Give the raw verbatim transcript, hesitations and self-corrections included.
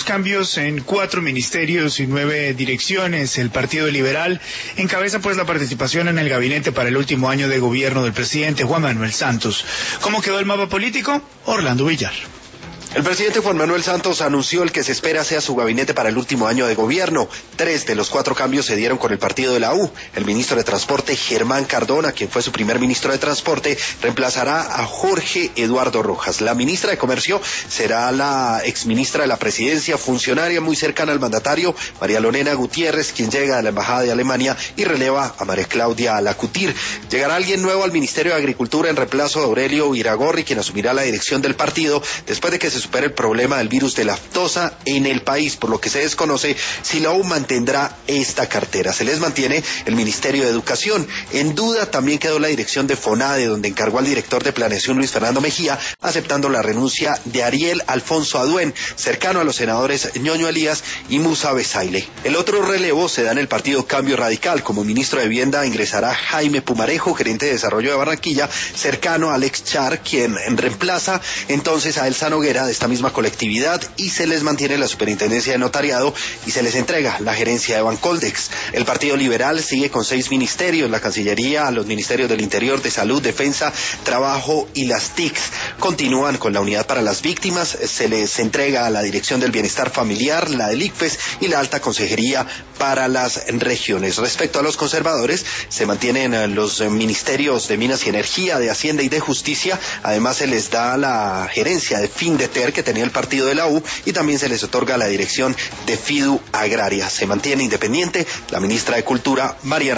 cambios en cuatro ministerios y nueve direcciones. El Partido Liberal encabeza pues la participación en el gabinete para el último año de gobierno del presidente Juan Manuel Santos. ¿Cómo quedó el mapa político? Orlando Villar. El presidente Juan Manuel Santos anunció el que se espera sea su gabinete para el último año de gobierno. Tres de los cuatro cambios se dieron con el partido de la U. El ministro de Transporte, Germán Cardona, quien fue su primer ministro de Transporte, reemplazará a Jorge Eduardo Rojas. La ministra de Comercio será la exministra de la Presidencia, funcionaria muy cercana al mandatario, María Lorena Gutiérrez, quien llega de la Embajada de Alemania y releva a María Claudia Lacutir. Llegará alguien nuevo al Ministerio de Agricultura en reemplazo de Aurelio Iragorri, quien asumirá la dirección del partido después de que se supera el problema del virus de la aftosa en el país, por lo que se desconoce si la U mantendrá esta cartera. Se les mantiene el Ministerio de Educación. En duda también quedó la dirección de FONADE, donde encargó al director de Planeación, Luis Fernando Mejía, aceptando la renuncia de Ariel Alfonso Aduén, cercano a los senadores Ñoño Elías y Musa Besaile. El otro relevo se da en el partido Cambio Radical. Como ministro de Vivienda ingresará Jaime Pumarejo, gerente de Desarrollo de Barranquilla, cercano a Alex Char, quien reemplaza entonces a Elsa Noguera de esta misma colectividad, y se les mantiene la superintendencia de notariado y se les entrega la gerencia de Bancoldex. El Partido Liberal sigue con seis ministerios: la Cancillería, los ministerios del Interior, de Salud, Defensa, Trabajo y las T I Cs. Continúan con la Unidad para las Víctimas, se les entrega la Dirección del Bienestar Familiar, la del I C F E S y la Alta Consejería para las Regiones. Respecto a los conservadores, se mantienen los ministerios de Minas y Energía, de Hacienda y de Justicia. Además se les da la gerencia de Findeter que tenía el partido de la U, y también se les otorga la dirección de Fidu Agraria. Se mantiene independiente la ministra de Cultura, Mariana